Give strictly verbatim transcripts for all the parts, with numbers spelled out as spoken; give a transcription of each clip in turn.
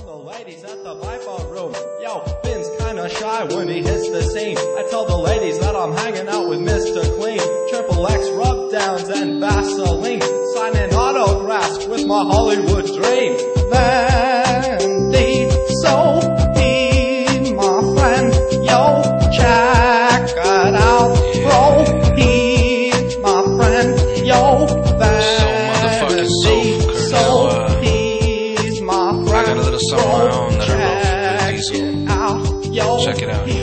the ladies at the Viper room. Yo, Finn's kinda shy when he hits the scene. I tell the ladies that I'm hanging out with Mister Clean. Triple X rub downs and Vaseline. Signing autographs with my Hollywood dream. Vandy, so he, my friend. Yo, check it out, bro. He, my friend. Yo, Vandy, so he's my friend. I got a little something of my own that I wrote for Vin Diesel. Check it out, yo.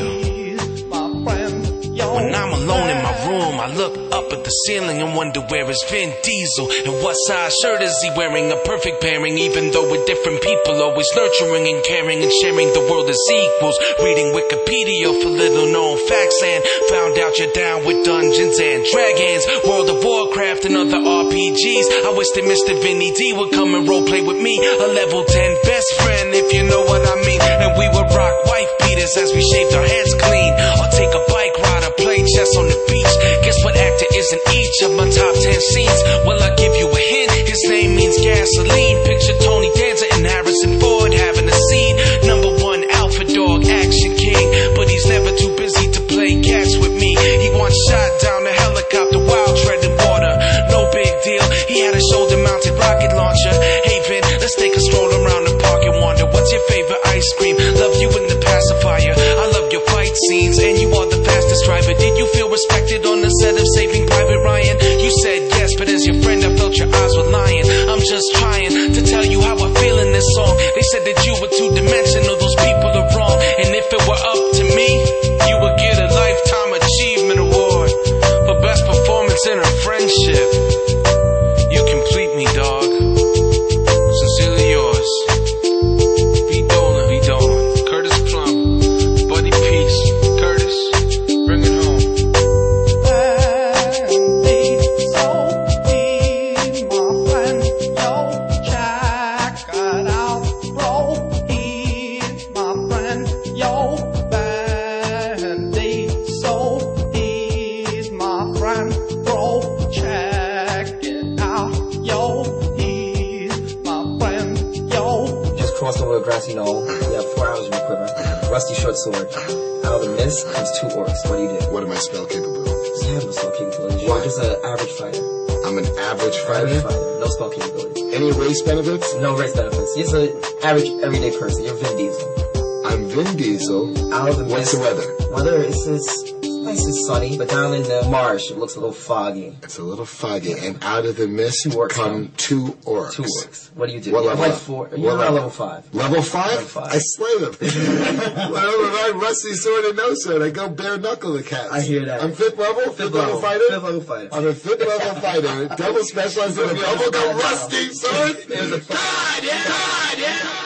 When I'm alone in my room, I look up at the ceiling and wonder where is Vin Diesel and what size shirt is he wearing? A perfect pairing, even though we're different people, always nurturing and caring and sharing the world as equals. Reading Wikipedia for little known facts and found out you're down with Dungeons and Dragons, World of Warcraft and other R P Gs. I wish that Mister Vinny D would come and roleplay with me, a level ten best friend, if you know what I mean. And we would rock wife beaters as we shaved our heads clean, or take a bike ride or play chess on the beach. Guess what actor is in each of my top ten scenes? Well, I'll give you a hint. His name means gasoline. Picture Tony Danza and Harrison Ford having a scene. Number one alpha dog, action king, but he's never too busy to play catch with me. He once shot down a helicopter while treading water. No big deal. He had a shoulder-mounted rocket launcher. Hey Vin, let's take a stroll around the park and wonder what's your favorite ice cream. Love you in the pacifier. I love your fight scenes, and you are the fastest driver. Did you feel respected on the set of Saving Private Ryan? You said yes, but as your friend I felt your eyes were lying. I'm just trying to tell you how I feel in this song. They said that you were two-dimensional, those people are wrong. And if it were up to me, you would get a Lifetime Achievement Award for best performance in a friendship. You complete me, dog. Sincerely yours, V. Dolan, V. Dolan, Curtis Plum, Buddy Peace, Curtis, bring it home. Crossing over a grassy knoll, we have four arrows in your quiver, rusty short sword. Out of the mist comes two orcs. What do you do? What are my spell capabilities? You have no spell capabilities. You're just an average fighter. I'm an average fighter? Average fighter. No spell capabilities. Any race benefits? No race benefits. You're just an average, everyday person. You're Vin Diesel. I'm Vin Diesel. Out of the What's mist. the weather? Weather is it's nice and sunny, but down in the marsh it looks a little foggy. It's a little foggy, and out of the mist Two orcs come come. two orcs. Two orcs. What do you do? What You're level like up? four. What You're around level? level five. Level five? Level five. I slay them. Well, with my rusty sword and no sword, I go bare knuckle the cats. I hear that. I'm fifth level, fifth, Fifth level, level. fighter. Fifth level fighter. I'm a fifth level fighter. Double specialized in a double go rusty sword. There's a God, yeah, God, yeah.